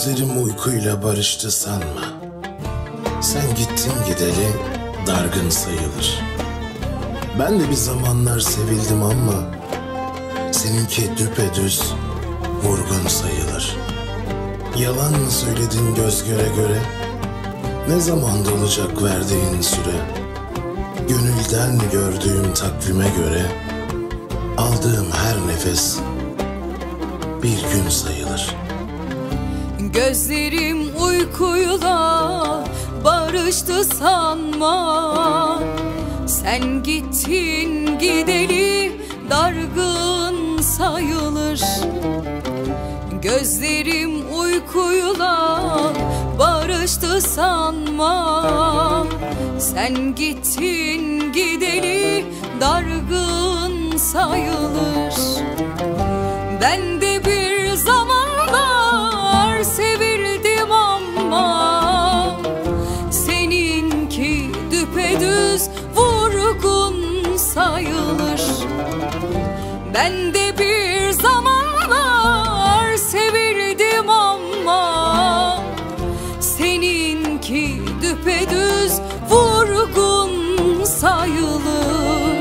Gözlerim uykuyla barıştı sanma. Sen gittin gideli dargın sayılır. Ben de bir zamanlar sevildim ama seninki düpedüz vurgun sayılır. Yalan mı söyledin göz göre göre? Ne zaman dolacak verdiğin süre? Gönülden gördüğüm takvime göre aldığım her nefes bir gün sayılır. Gözlerim uykuyla barıştı sanma. Sen gittin gideli dargın sayılır. Gözlerim uykuyla barıştı sanma. Sen gittin gideli dargın sayılır. Ben de bir zamanlar sevildim ama seninki düpedüz vurgun sayılır. Ben de bir zamanlar sevildim ama seninki düpedüz vurgun sayılır.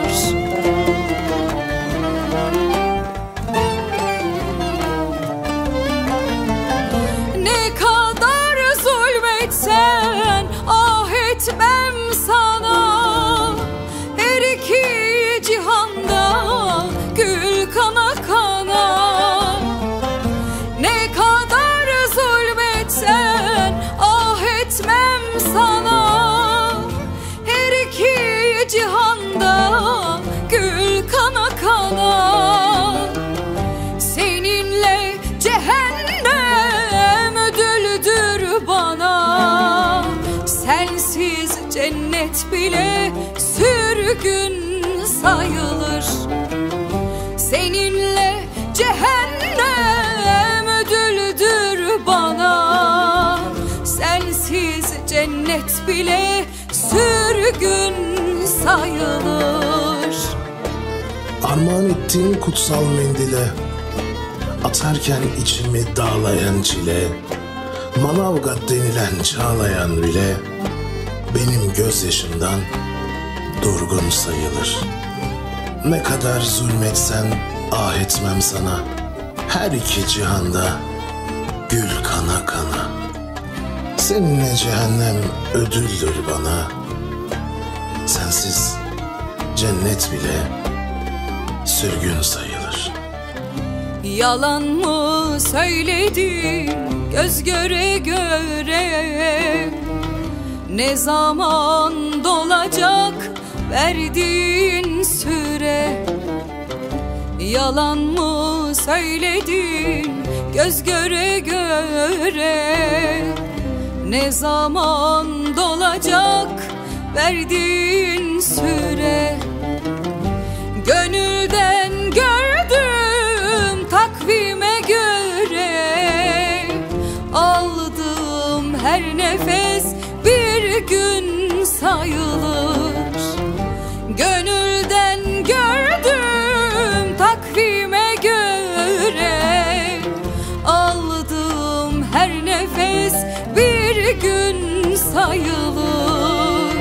Ne kadar zulmetsen ah etmem sana. Her iki cihanda gül kana kana. Ne kadar zulmetsen ah etmem sana. Her iki cihanda gül kana kana. Seninle cehennem ödüldür bana. Sensiz cennet bile sürgün sayılır. Seninle cehennem ödüldür bana. Sensiz cennet bile sürgün sayılır. Armağan ettiğin kutsal mendile atarken içimi dağlayan çile, Manavgat denilen çağlayan bile benim gözyaşımdan durgun sayılır. Ne kadar zulmetsen ah etmem sana. Her iki cihanda gül kana kana. Seninle cehennem ödüldür bana. Sensiz cennet bile sürgün sayılır. Yalan mı söyledin göz göre göre? Ne zaman dolacak verdiğin süre? Yalan mı söyledin göz göre göre? Ne zaman dolacak verdiğin süre? Gönülden gördüm takvime göre aldığım her nefes bir gün sayılır. Gönülden gördüm takvime göre aldığım her nefes bir gün sayılır.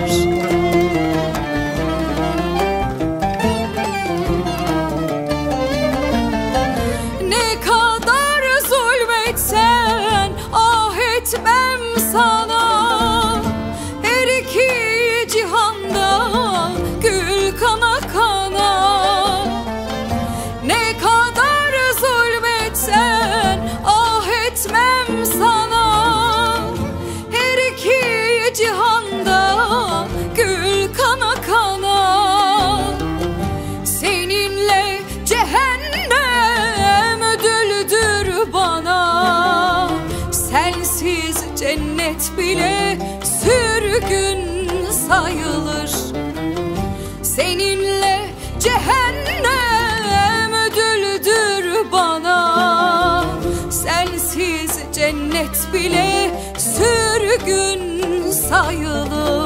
Ne kadar zulmetsen ah etmem sana. Her iki cihanda gül kana kana. Ne kadar zulmetsen ah etmem sana. Her iki cihanda gül kana kana. Seninle cehennem ödüldür bana. Sensiz cennet bile sürgün sayılır. Seninle cehennem ödüldür bana. Sensiz cennet bile sürgün sayılır.